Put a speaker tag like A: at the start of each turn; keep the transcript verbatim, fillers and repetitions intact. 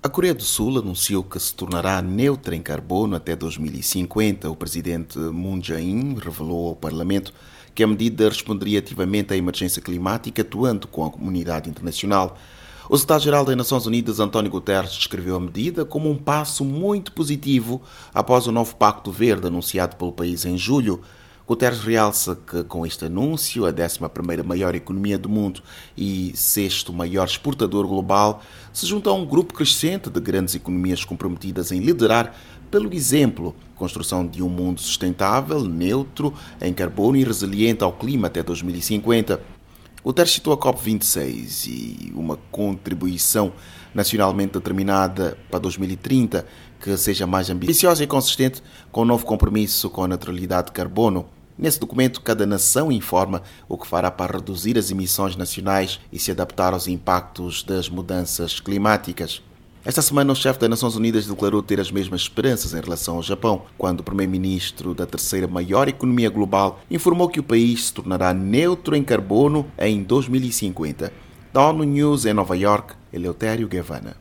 A: A Coreia do Sul anunciou que se tornará neutra em carbono até dois mil e cinquenta. O presidente Moon Jae-in revelou ao Parlamento que a medida responderia ativamente à emergência climática, atuando com a comunidade internacional. O secretário-geral das Nações Unidas, António Guterres, descreveu a medida como um passo muito positivo após o novo Pacto Verde anunciado pelo país em julho. Guterres realça que, com este anúncio, a décima primeira maior economia do mundo e sexto maior exportador global se junta a um grupo crescente de grandes economias comprometidas em liderar, pelo exemplo, a construção de um mundo sustentável, neutro em carbono e resiliente ao clima até dois mil e cinquenta. Guterres citou a COP vinte e seis e uma contribuição nacionalmente determinada para dois mil e trinta que seja mais ambiciosa e consistente com o novo compromisso com a neutralidade de carbono. Nesse documento, cada nação informa o que fará para reduzir as emissões nacionais e se adaptar aos impactos das mudanças climáticas. Esta semana, o chefe das Nações Unidas declarou ter as mesmas esperanças em relação ao Japão, quando o primeiro-ministro da terceira maior economia global informou que o país se tornará neutro em carbono em dois mil e cinquenta. Da ONU News em Nova York, Eleutério Gavanna.